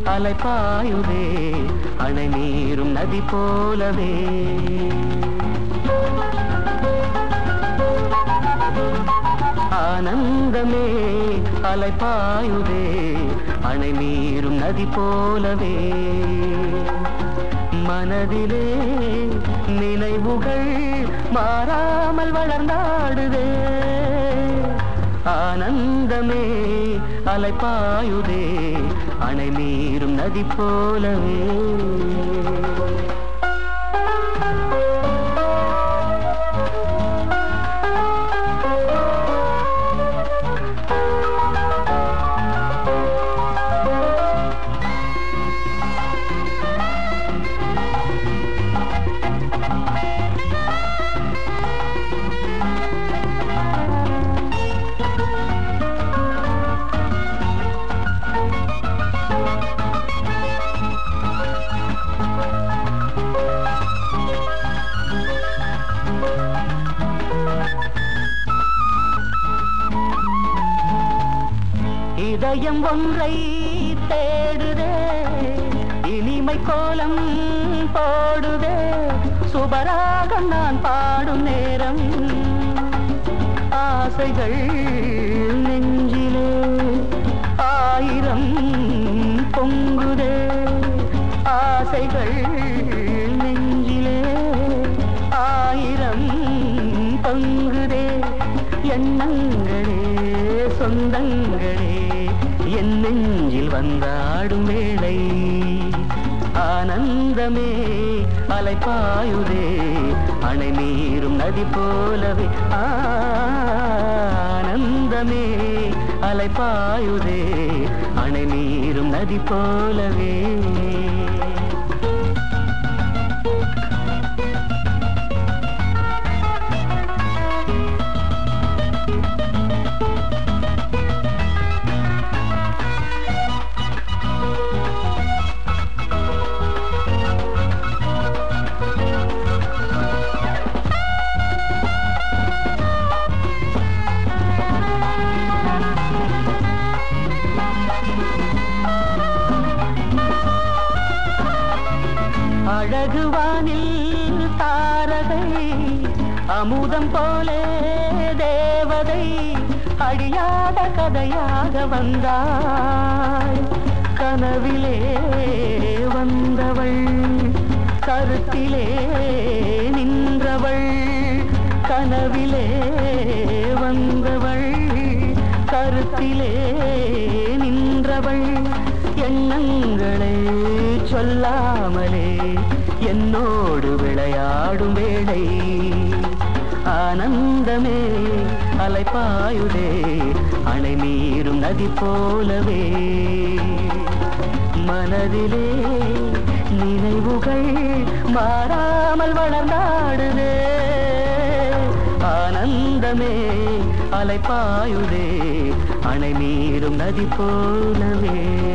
அலைப்பாயுதே அணை நீரும் நதி போலவே. ஆனந்தமே அலைப்பாயுதே அணை நீரும் நதி போலவே. மனதிலே நினைவுகள் மாறாமல் வளர்ந்தாடுதே. ஆனந்தமே அலைப்பாயுதே அணை நீரும் நதி போலவே. இதயம் ஒன்றை தேடுதே, இனிமை கோலம் போடுதே. சுபராகம் நான் பாடும் நேரம் ஆசைகள் நெஞ்சிலே ஆயிரம் பொங்குதே. ஆசைகள் நெஞ்சிலே ஆயிரம் பொங்குதே. எண்ணங்களே சொந்தங்களே என் நெஞ்சில் வந்தாடும் வேளை. ஆனந்தமே அலைப்பாயுதே அணை நீரும் நதி போலவே. ஆனந்தமே அலைப்பாயுதே அணை நீரும் நதி போலவே. அழகுவானில் தாரகை அமுதம் போலே தேவதை அடியாத கதையாக வந்தாள். கனவிலே வந்தவள் கருத்திலே நின்றவள். கனவிலே வந்தவள் கருத்திலே நின்றவள். எண்ணங்களே சொல்லாமலே என்னோடு விளையாடும் வேளை. ஆனந்தமே அலைப்பாயுதே அணை நீரும் நதி போலவே. மனதிலே நினைவுகள் மாறாமல் வளர்ந்தாடுதே. ஆனந்தமே அலைப்பாயுதே அணை நீரும் நதி போலவே.